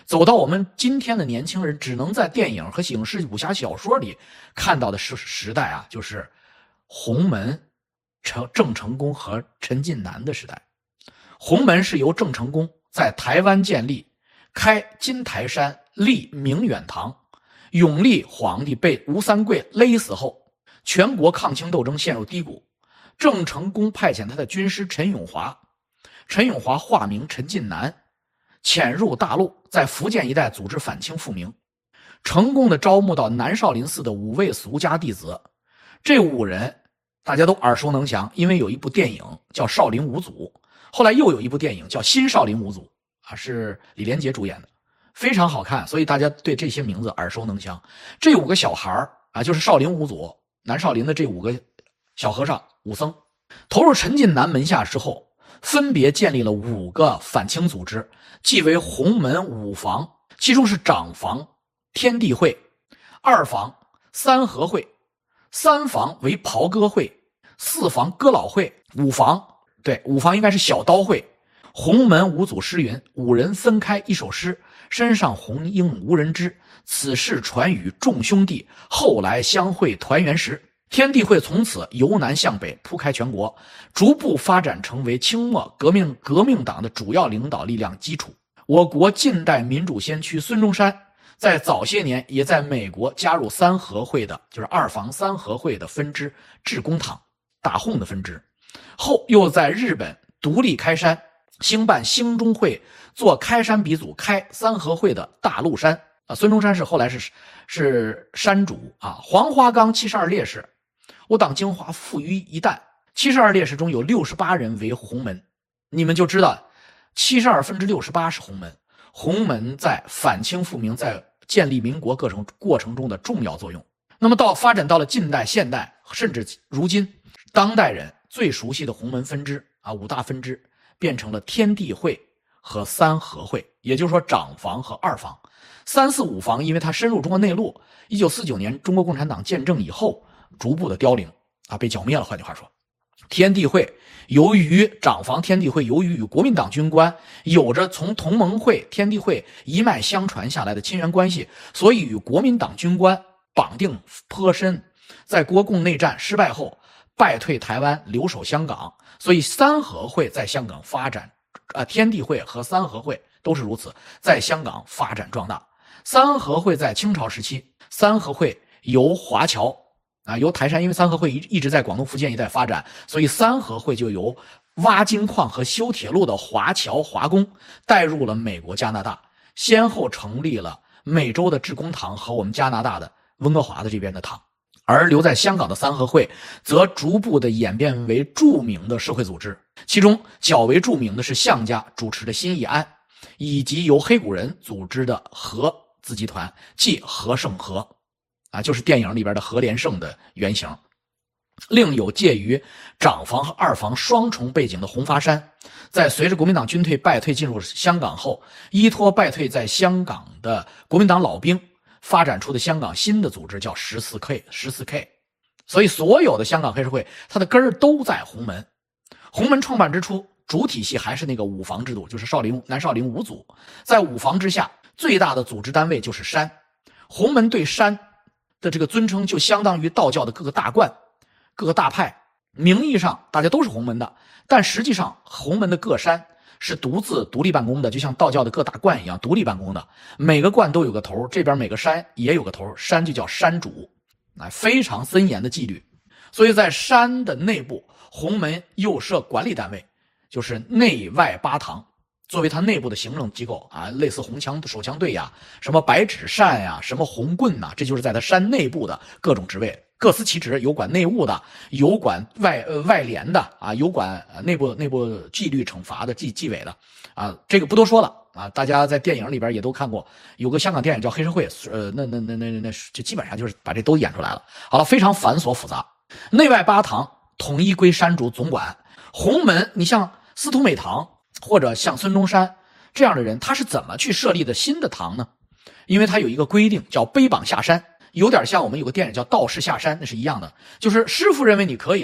走到我们今天的年轻人只能在电影和影视武侠小说里看到的时代啊，就是洪门、郑成功和陈近南的时代。洪门是由郑成功在台湾建立，开金台山，立明远堂。永历皇帝被吴三桂勒死后，全国抗清斗争陷入低谷。郑成功派遣他的军师陈永华化名陈近南，潜入大陆，在福建一带组织反清复明，成功的招募到南少林寺的5位俗家弟子。这5人大家都耳熟能详，因为有一部电影叫《少林五祖》，后来又有一部电影叫《新少林五祖》是李连杰主演的，非常好看，所以大家对这些名字耳熟能详。这5个小孩就是少林五祖，南少林的这5个小和尚、武僧，投入陈近南门下之后，分别建立了5个反清组织，即为洪门5房，其中是长房天地会，2房三合会，3房为袍哥会，4房哥老会，5房应该是小刀会。洪门5祖诗云：5人分开一首诗，身上红缨无人知，此事传与众兄弟，后来相会团圆时。天地会从此由南向北铺开全国，逐步发展成为清末革命党的主要领导力量基础。我国近代民主先驱孙中山在早些年也在美国加入三合会的，就是2房三合会的分支致公堂打闳的分支，后又在日本独立开山，兴办兴中会，做开山鼻祖，开三合会的大陆山。孙中山后来是山主黄花岗72烈士，我党精华付于一旦，72烈士中有68人为洪门，你们就知道72分之68是洪门。洪门在反清复明，在建立民国过程中的重要作用。那么发展到了近代、现代，甚至如今，当代人最熟悉的洪门分支5大分支变成了天地会和三合会，也就是说长房和2房。3、4、5房因为它深入中国内陆，1949年中国共产党建政以后逐步的凋零被剿灭了。换句话说，天地会由于长房天地会由于与国民党军官有着从同盟会天地会一脉相传下来的亲缘关系，所以与国民党军官绑定颇深，在国共内战失败后败退台湾，留守香港，所以三合会在香港发展天地会和三合会都是如此，在香港发展壮大。三合会在清朝时期，三合会由华侨由台山，因为三合会一直在广东福建一带发展，所以三合会就由挖金矿和修铁路的华侨华工带入了美国加拿大，先后成立了美洲的致公堂和我们加拿大的温哥华的这边的堂。而留在香港的三合会则逐步的演变为著名的社会组织，其中较为著名的是项家主持的新义安，以及由黑谷人组织的和子集团，即和盛和就是电影里边的和联盛的原型。另有介于长房和2房双重背景的红发山，在随着国民党军队败退进入香港后，依托败退在香港的国民党老兵发展出的香港新的组织叫14K。 所以所有的香港黑社会它的根儿都在洪门。洪门创办之初，主体系还是那个5房制度，就是南少林5祖，在5房之下最大的组织单位就是山。洪门对山的这个尊称就相当于道教的各个大观各个大派，名义上大家都是洪门的，但实际上洪门的各山是独立办公的，就像道教的各大观一样独立办公的，每个观都有个头，这边每个山也有个头，山就叫山主，非常森严的纪律。所以在山的内部，洪门又设管理单位，就是内外8堂，作为它内部的行政机构类似手枪队什么白纸扇什么红棍这就是在它山内部的各种职位，各司其职，有管内务的，有管外联的有管内部纪律惩罚的纪委的这个不多说了大家在电影里边也都看过，有个香港电影叫《黑社会》，那就基本上就是把这都演出来了。好了，非常繁琐复杂。内外8堂统一归山主总管。洪门，你像司徒美堂或者像孙中山这样的人，他是怎么去设立的新的堂呢？因为他有一个规定叫背绑下山，有点像我们有个电影叫道士下山，那是一样的，就是师傅认为你可以了，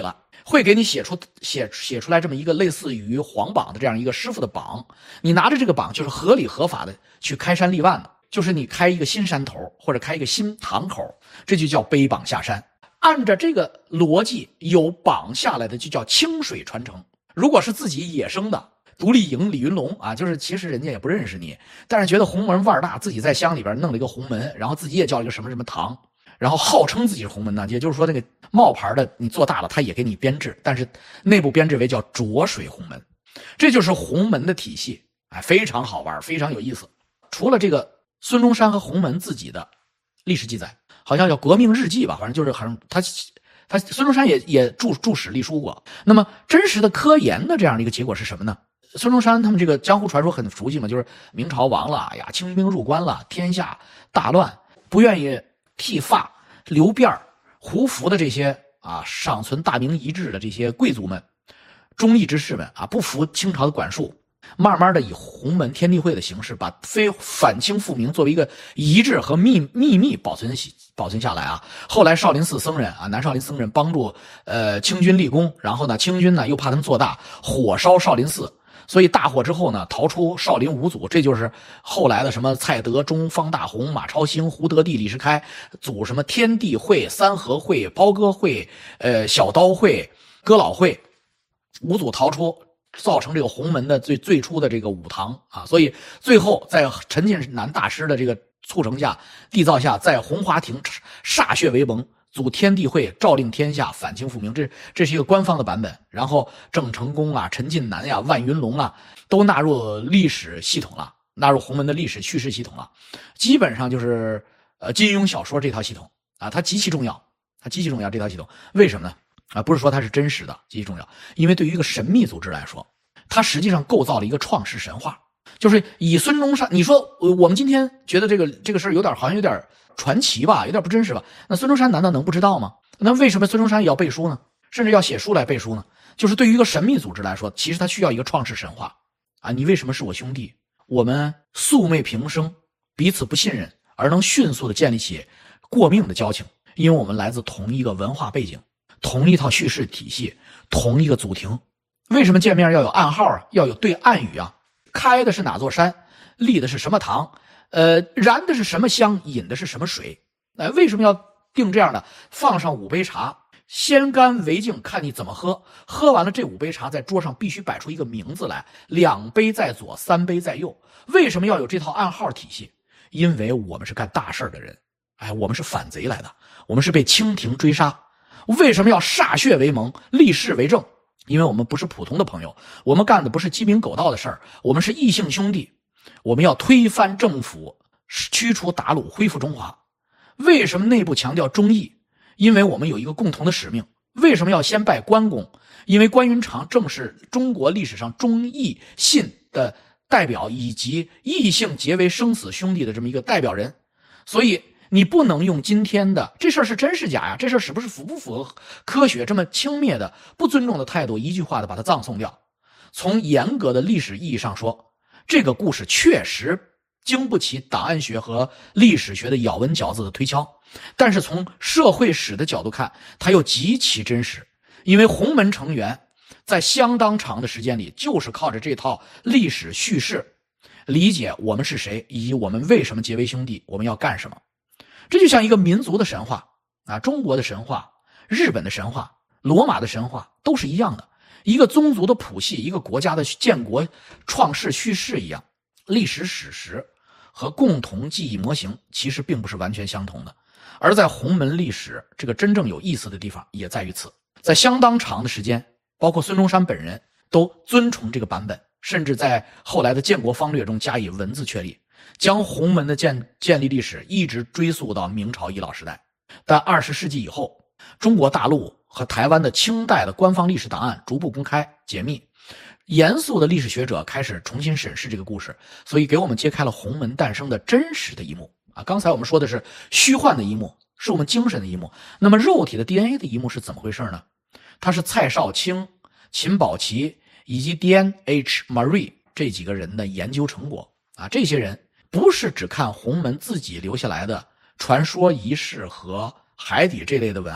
会给你写出来这么一个类似于皇榜的这样一个师傅的榜，你拿着这个榜就是合理合法的去开山立万的，就是你开一个新山头或者开一个新堂口，这就叫背榜下山。按照这个逻辑，有榜下来的就叫清水传承。如果是自己野生的独立营李云龙啊，就是其实人家也不认识你，但是觉得洪门腕大，自己在乡里边弄了一个洪门，然后自己也叫一个什么什么堂，然后号称自己是洪门呢，也就是说那个冒牌的你做大了他也给你编制，但是内部编制为叫浊水洪门。这就是洪门的体系，非常好玩，非常有意思。除了这个孙中山和洪门自己的历史记载，好像叫革命日记吧，反正就是好像他孙中山也注史立书过。那么真实的科研的这样的一个结果是什么呢？孙中山他们这个江湖传说很熟悉嘛，就是明朝亡了呀，清兵入关了，天下大乱，不愿意剃发留辫胡服的这些尚存大明遗志的这些贵族们、忠义之士们不服清朝的管束，慢慢的以洪门天地会的形式，把反清复明作为一个遗志和秘密保存下来后来少林寺僧人南少林僧人帮助清军立功，然后呢清军呢又怕他们做大，火烧少林寺，所以大火之后呢逃出少林五祖，这就是后来的什么蔡德忠、方大同、马超兴、胡德地、李世开组什么天地会、三合会、包哥会、小刀会、哥老会，五祖逃出，造成这个洪门的最初的这个武堂所以最后在陈近南大师的这个促成下、缔造下，在红华亭歃血为盟，组天地会，诏令天下，反清复明，这是一个官方的版本。然后郑成功陈近南万云龙都纳入历史系统了，纳入洪门的历史叙事系统了，基本上就是金庸小说这套系统它极其重要，这套系统为什么呢？不是说它是真实的，极其重要，因为对于一个神秘组织来说，它实际上构造了一个创世神话。就是以孙中山，你说我们今天觉得这个事儿好像有点传奇吧，有点不真实吧？那孙中山难道能不知道吗？那为什么孙中山也要背书呢？甚至要写书来背书呢？就是对于一个神秘组织来说，其实它需要一个创世神话你为什么是我兄弟？我们素昧平生，彼此不信任，而能迅速的建立起过命的交情，因为我们来自同一个文化背景，同一套叙事体系，同一个祖庭。为什么见面要有暗号要有对暗语开的是哪座山，立的是什么堂，燃的是什么香，饮的是什么水？为什么要定这样的？放上5杯茶，先干为敬，看你怎么喝。喝完了这5杯茶，在桌上必须摆出一个名字来，2杯在左，3杯在右。为什么要有这套暗号体系？因为我们是干大事的人，我们是反贼来的，我们是被清廷追杀。为什么要歃血为盟，立誓为证？因为我们不是普通的朋友，我们干的不是鸡鸣狗盗的事儿，我们是异姓兄弟，我们要推翻政府，驱除鞑虏，恢复中华。为什么内部强调忠义？因为我们有一个共同的使命。为什么要先拜关公？因为关云长正是中国历史上忠义信的代表，以及异姓结为生死兄弟的这么一个代表人。所以你不能用今天的这事儿是真是假呀？这事儿是不是符不符合科学这么轻蔑的、不尊重的态度，一句话的把它葬送掉？从严格的历史意义上说，这个故事确实经不起档案学和历史学的咬文嚼字的推敲，但是从社会史的角度看，它又极其真实。因为洪门成员在相当长的时间里，就是靠着这套历史叙事，理解我们是谁，以及我们为什么结为兄弟，我们要干什么。这就像一个民族的神话中国的神话、日本的神话、罗马的神话都是一样的，一个宗族的谱系，一个国家的建国创世叙事一样。历史史实和共同记忆模型其实并不是完全相同的，而在洪门历史这个真正有意思的地方也在于此。在相当长的时间，包括孙中山本人都尊崇这个版本，甚至在后来的建国方略中加以文字确立，将洪门的建立历史一直追溯到明朝遗老时代。但20世纪以后，中国大陆和台湾的清代的官方历史档案逐步公开解密，严肃的历史学者开始重新审视这个故事，所以给我们揭开了洪门诞生的真实的一幕刚才我们说的是虚幻的一幕，是我们精神的一幕。那么肉体的 DNA 的一幕是怎么回事呢？它是蔡少卿、秦宝琦以及 D.N.H. Marie 这几个人的研究成果这些人不是只看洪门自己留下来的传说仪式和海底这类的文案，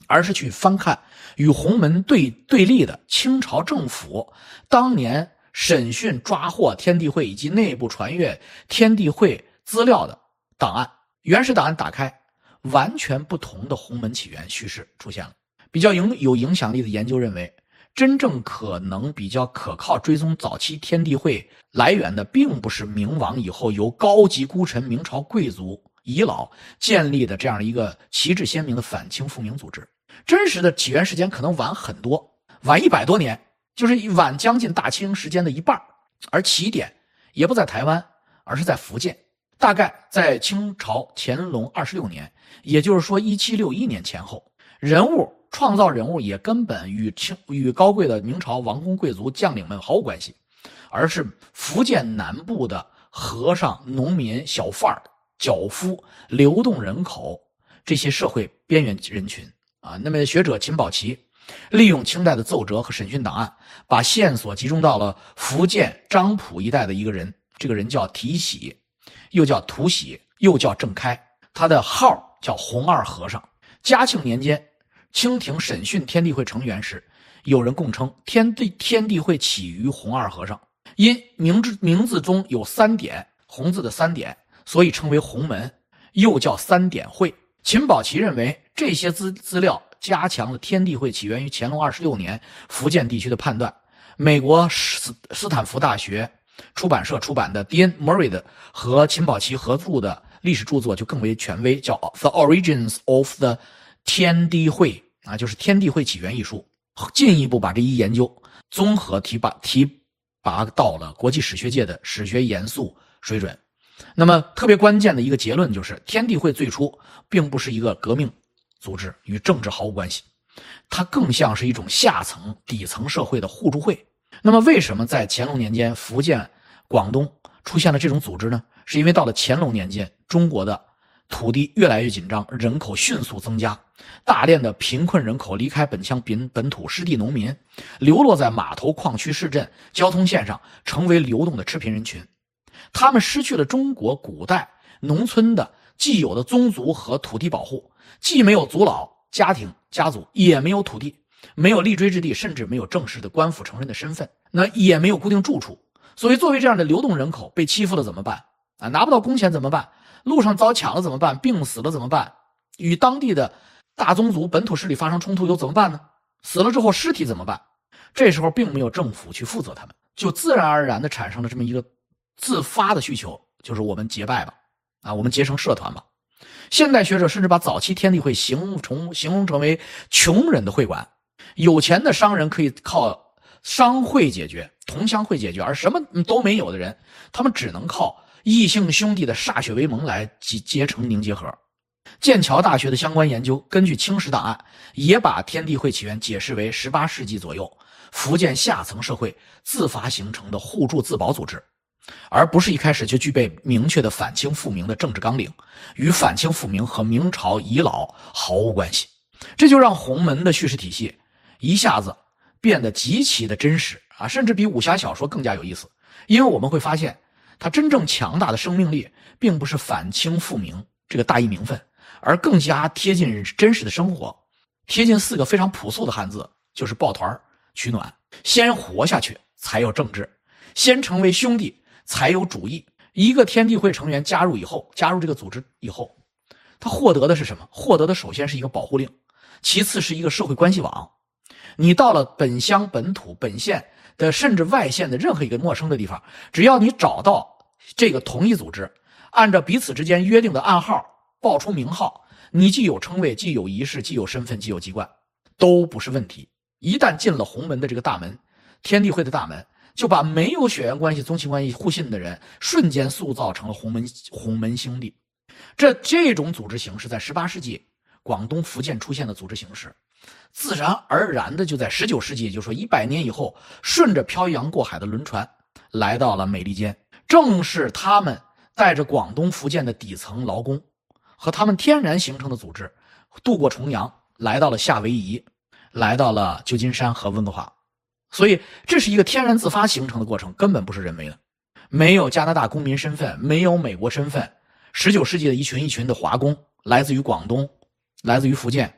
而是去翻看与洪门对立的清朝政府当年审讯抓获天地会以及内部传阅天地会资料的档案。原始档案打开，完全不同的洪门起源叙事出现了。比较有影响力的研究认为，真正可能比较可靠追踪早期天地会来源的，并不是明亡以后由高级孤臣明朝贵族遗老建立的这样一个旗帜鲜明的反清复明组织。真实的起源时间可能晚很多，晚100多年，就是晚将近大清时间的一半。而起点也不在台湾，而是在福建，大概在清朝乾隆26年，也就是说1761年前后。创造人物也根本与高贵的明朝王公贵族将领们毫无关系，而是福建南部的和尚、农民、小贩、脚夫、流动人口这些社会边缘人群啊。那么学者秦宝琦利用清代的奏折和审讯档案，把线索集中到了福建漳浦一带的一个人，这个人叫提喜，又叫涂喜，又叫郑开，他的号叫洪二和尚。嘉庆年间，清廷审讯天地会成员时，有人供称天地会起于洪二和尚，因名字中有3点，红字的3点，所以称为洪门，又叫3点会。秦宝琦认为这些资料加强了天地会起源于乾隆26年福建地区的判断。美国斯坦福大学出版社出版的 Dean Murray 的和秦宝琦合著的历史著作就更为权威，叫 The Origins of the 天地会啊，就是天地会起源一书，进一步把这一研究综合提拔到了国际史学界的史学严肃水准。那么特别关键的一个结论就是，天地会最初并不是一个革命组织，与政治毫无关系，它更像是一种下层底层社会的互助会。那么为什么在乾隆年间福建、广东出现了这种组织呢？是因为到了乾隆年间，中国的土地越来越紧张，人口迅速增加，大量的贫困人口离开本土失地农民，流落在码头、矿区、市镇、交通线上，成为流动的赤贫人群。他们失去了中国古代农村的既有的宗族和土地保护，既没有族老家族，也没有土地，没有立锥之地，甚至没有正式的官府承认的身份，那也没有固定住处。所以作为这样的流动人口，被欺负了怎么办啊？拿不到工钱怎么办？路上遭抢了怎么办？病死了怎么办？与当地的大宗族本土势力发生冲突又怎么办呢？死了之后尸体怎么办？这时候并没有政府去负责他们，就自然而然的产生了这么一个自发的需求，就是我们结拜吧，啊，我们结成社团吧。现代学者甚至把早期天地会形容成为穷人的会馆，有钱的商人可以靠商会解决，同乡会解决，而什么都没有的人，他们只能靠异姓兄弟的歃血为盟来结成凝结核。剑桥大学的相关研究根据清史档案，也把天地会起源解释为18世纪左右福建下层社会自发形成的互助自保组织，而不是一开始就具备明确的反清复明的政治纲领，与反清复明和明朝遗老毫无关系。这就让洪门的叙事体系一下子变得极其的真实啊，甚至比武侠小说更加有意思。因为我们会发现，它真正强大的生命力并不是反清复明这个大义名分，而更加贴近真实的生活，贴近4个非常朴素的汉字，就是抱团取暖。先活下去才有政治，先成为兄弟才有主义。一个天地会成员加入这个组织以后，他获得的是什么？获得的首先是一个保护令，其次是一个社会关系网。你到了本乡本土本县的甚至外县的任何一个陌生的地方，只要你找到这个同一组织，按照彼此之间约定的暗号报出名号，你既有称谓，既有仪式，既有身份，既有籍贯，都不是问题。一旦进了洪门的这个大门，天地会的大门，就把没有血缘关系、宗亲关系互信的人瞬间塑造成了洪门兄弟。这种组织形式在18世纪广东、福建出现的组织形式，自然而然的就在19世纪，也就是说100年以后，顺着漂洋过海的轮船来到了美利坚。正是他们带着广东、福建的底层劳工和他们天然形成的组织，渡过重洋，来到了夏威夷，来到了旧金山和温哥华。所以这是一个天然自发形成的过程，根本不是人为的。没有加拿大公民身份，没有美国身份，19世纪的一群一群的华工来自于广东，来自于福建，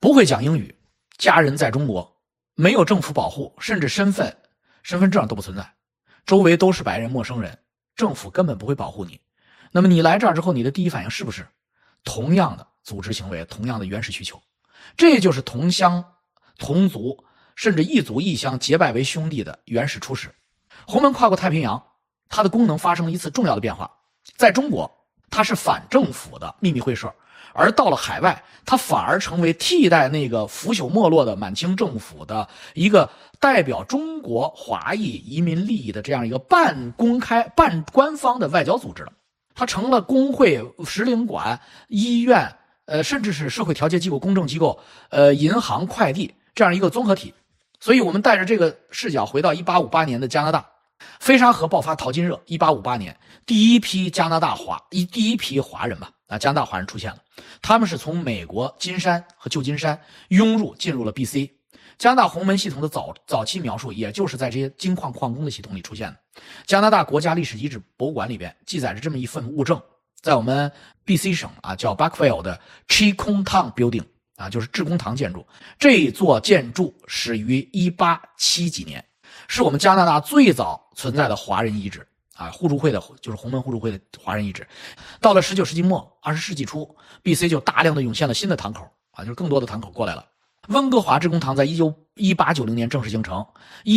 不会讲英语，家人在中国，没有政府保护，甚至身份证都不存在，周围都是白人陌生人，政府根本不会保护你。那么你来这儿之后，你的第一反应是不是同样的组织行为，同样的原始需求？这就是同乡同族甚至异族异乡结拜为兄弟的原始初始。洪门跨过太平洋，它的功能发生了一次重要的变化。在中国，它是反政府的秘密会社，而到了海外，它反而成为替代那个腐朽没落的满清政府的一个代表中国华裔移民利益的这样一个半公开半官方的外交组织了。它成了工会、使领馆、医院甚至是社会调解机构、公证机构、银行、快递这样一个综合体。所以我们带着这个视角回到1858年的加拿大，飞沙河爆发淘金热。1858年，第一批华人吧，加拿大华人出现了，他们是从美国金山和旧金山进入了 BC。加拿大洪门系统的早期描述，也就是在这些金矿矿工的系统里出现的。加拿大国家历史遗址博物馆里边记载着这么一份物证，在我们 BC 省叫 Buckville 的 Chi Kung Tang Building 就是致公堂建筑。这座建筑始于1870几年，是我们加拿大最早存在的华人遗址互助会的，就是洪门互助会的华人遗址。到了19世纪末20世纪初， BC 就大量的涌现了新的堂口就是更多的堂口过来了。温哥华致公堂在1890年正式形成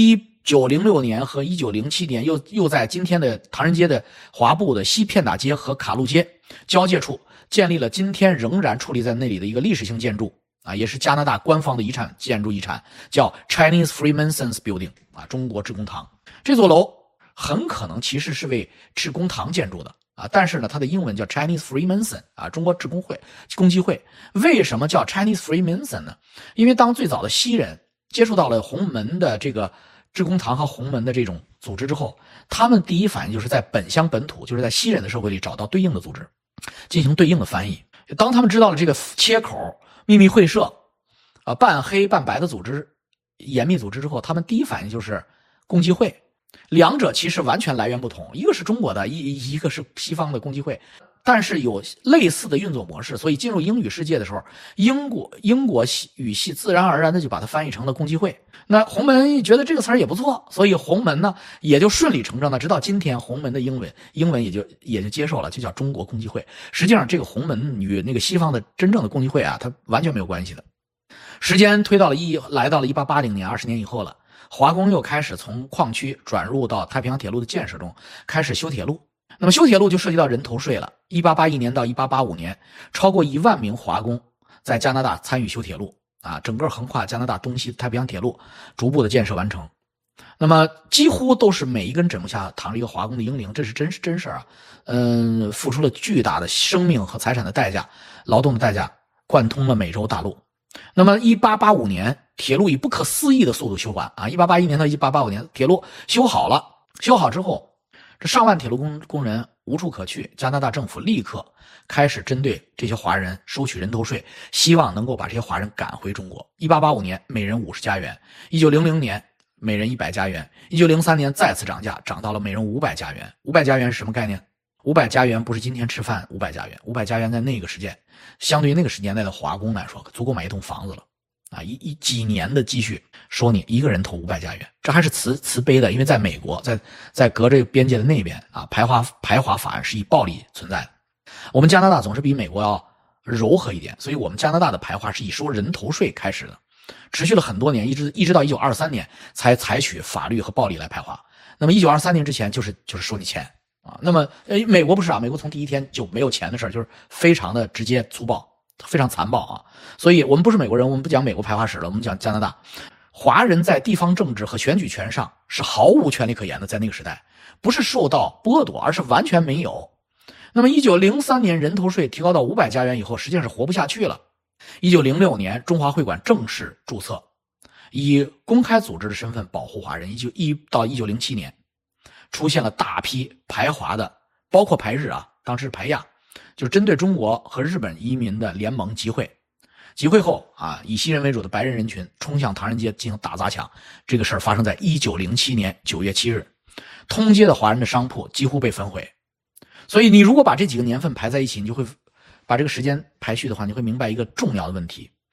，1906年和1907年又在今天的唐人街的华埠的西片打街和卡路街交界处建立了今天仍然矗立在那里的一个历史性建筑也是加拿大官方的建筑遗产，叫 Chinese Freemasons Building 中国致公堂。这座楼很可能其实是为致公堂建筑的但是呢，它的英文叫 Chinese Freemason 中国致公会公基会。为什么叫 Chinese Freemason 呢？因为当最早的西人接触到了洪门的这个致公堂和洪门的这种组织之后，他们第一反应就是在本乡本土，就是在西人的社会里找到对应的组织，进行对应的翻译。当他们知道了这个切口、秘密会社半黑半白的组织、严密组织之后，他们第一反应就是共济会。两者其实完全来源不同，一个是中国的，一个是西方的共济会，但是有类似的运作模式，所以进入英语世界的时候，英国语系自然而然的就把它翻译成了共济会。那洪门觉得这个词儿也不错，所以洪门呢也就顺理成章的，直到今天洪门的英文也就接受了，就叫中国共济会。实际上这个洪门与那个西方的真正的共济会它完全没有关系的。时间推到来到了1880年，20年以后了。华工又开始从矿区转入到太平洋铁路的建设中，开始修铁路。那么修铁路就涉及到人头税了。1881年到1885年，超过1万名华工在加拿大参与修铁路整个横跨加拿大东西太平洋铁路逐步的建设完成。那么几乎都是每一根枕木下躺着一个华工的英灵，这是真事付出了巨大的生命和财产的代价，劳动的代价，贯通了美洲大陆。那么1885年，铁路以不可思议的速度修完1881年到1885年，铁路修好了。修好之后，这上万铁路工人无处可去，加拿大政府立刻开始针对这些华人收取人头税，希望能够把这些华人赶回中国。1885年每人50加元，1900年每人100加元，1903年再次涨价，涨到了每人500加元。500加元是什么概念？500加元不是今天吃饭500加元，500加元在那个时间，相对于那个时年代的华工来说，足够买一栋房子了几年的积蓄收你一个人头500加元，这还是慈悲的。因为在美国，在隔着边界的那边排华法案是以暴力存在的。我们加拿大总是比美国要柔和一点，所以我们加拿大的排华是以收人头税开始的，持续了很多年，一直到1923年才采取法律和暴力来排华。那么1923年之前就是收你钱那么美国不是美国从第一天就没有钱的事就是非常的直接粗暴，非常残暴所以我们不是美国人，我们不讲美国排华史了，我们讲加拿大。华人在地方政治和选举权上是毫无权利可言的，在那个时代不是受到剥夺，而是完全没有。那么1903年人头税提高到500加元以后，实际上是活不下去了。1906年中华会馆正式注册，以公开组织的身份保护华人。到1907年出现了大批排华的，包括排日当时是排亚，就是针对中国和日本移民的联盟集会。集会后以西人为主的白人人群冲向唐人街进行大砸抢，这个事儿发生在1907年9月7日，通街的华人的商铺几乎被焚毁。所以你如果把这几个年份排在一起，你就会把这个时间排序的话，你会明白一个重要的问题，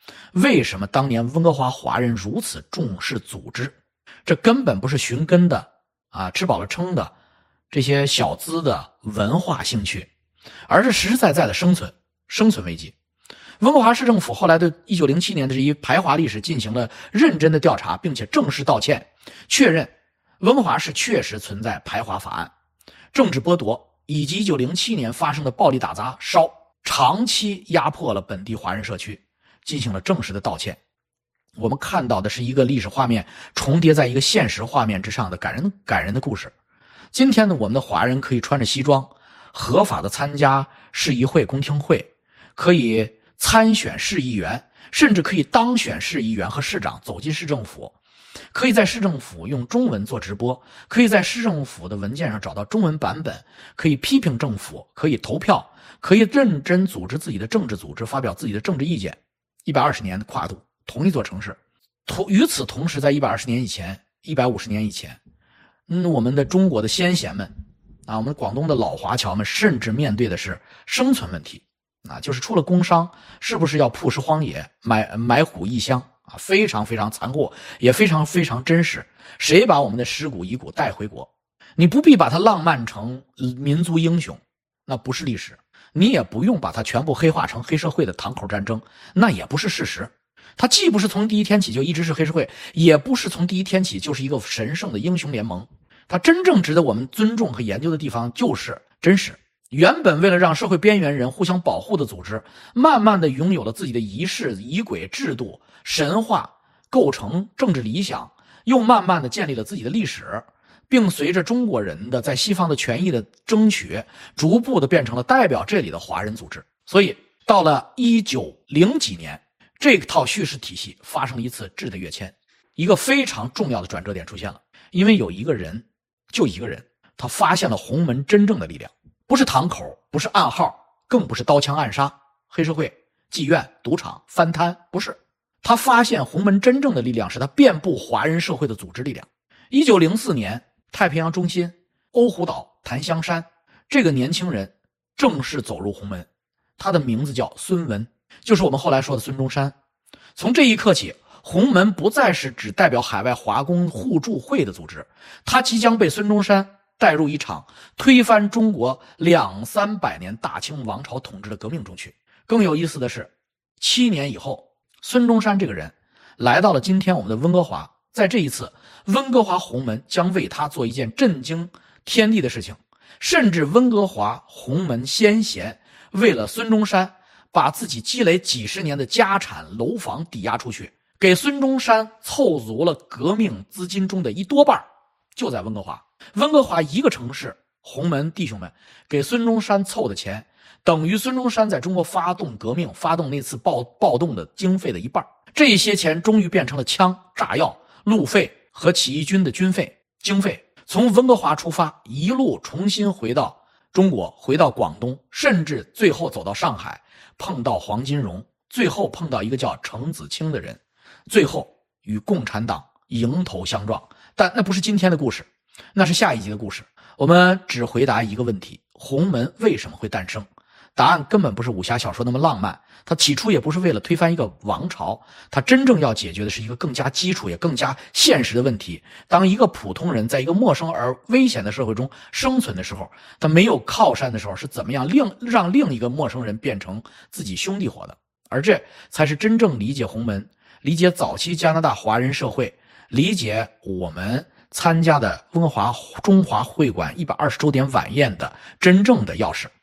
为什么当年温哥华华人如此重视组织？这根本不是寻根的吃饱了撑的这些小资的文化兴趣，而是实实在在的生存危机。温哥华市政府后来对1907年的这一排华历史进行了认真的调查，并且正式道歉，确认温哥华市确实存在排华法案、政治剥夺以及1907年发生的暴力打砸烧长期压迫了本地华人社区，进行了正式的道歉。我们看到的是一个历史画面重叠在一个现实画面之上的感人的故事。今天呢，我们的华人可以穿着西装合法的参加市议会公听会，可以参选市议员，甚至可以当选市议员和市长，走进市政府，可以在市政府用中文做直播，可以在市政府的文件上找到中文版本，可以批评政府，可以投票，可以认真组织自己的政治组织，发表自己的政治意见。120年的跨度，同一座城市。与此同时，在120年以前，150年以前，我们的中国的先贤们我们广东的老华侨们甚至面对的是生存问题就是出了工伤，是不是要曝尸荒野，埋虎异乡非常非常残酷，也非常非常真实。谁把我们的尸骨遗骨带回国？你不必把它浪漫成民族英雄，那不是历史。你也不用把它全部黑化成黑社会的堂口战争，那也不是事实。它既不是从第一天起就一直是黑社会，也不是从第一天起就是一个神圣的英雄联盟。它真正值得我们尊重和研究的地方就是真实。原本为了让社会边缘人互相保护的组织，慢慢的拥有了自己的仪式、仪轨、制度、神话、构成、政治理想，又慢慢的建立了自己的历史，并随着中国人的在西方的权益的争取，逐步的变成了代表这里的华人组织。所以到了1900几年，这套叙事体系发生了一次质的跃迁，一个非常重要的转折点出现了。因为有一个人，就一个人，他发现了洪门真正的力量，不是堂口，不是暗号，更不是刀枪暗杀、黑社会、妓院、赌场、翻摊，不是。他发现洪门真正的力量是他遍布华人社会的组织力量。1904年，太平洋中心、欧胡岛、檀香山，这个年轻人正式走入洪门，他的名字叫孙文，就是我们后来说的孙中山。从这一刻起，洪门不再是只代表海外华工互助会的组织，它即将被孙中山带入一场推翻中国200-300年大清王朝统治的革命中去。更有意思的是，7年以后，孙中山这个人来到了今天我们的温哥华，在这一次，温哥华洪门将为他做一件震惊天地的事情，甚至温哥华洪门先贤为了孙中山，把自己积累几十年的家产楼房抵押出去，给孙中山凑足了革命资金中的一多半，就在温哥华。温哥华一个城市，洪门弟兄们给孙中山凑的钱，等于孙中山在中国发动革命、发动那次暴动的经费的一半。这些钱终于变成了枪、炸药、路费和起义军的经费。从温哥华出发，一路重新回到中国，回到广东，甚至最后走到上海，碰到黄金荣，最后碰到一个叫程子清的人，最后与共产党迎头相撞。但那不是今天的故事，那是下一集的故事。我们只回答一个问题：洪门为什么会诞生？答案根本不是武侠小说那么浪漫，它起初也不是为了推翻一个王朝，它真正要解决的是一个更加基础也更加现实的问题。当一个普通人在一个陌生而危险的社会中生存的时候，他没有靠山的时候，是怎么样让另一个陌生人变成自己兄弟伙的。而这才是真正理解洪门、理解早期加拿大华人社会、理解我们参加的温哥华中华会馆120周年晚宴的真正的钥匙。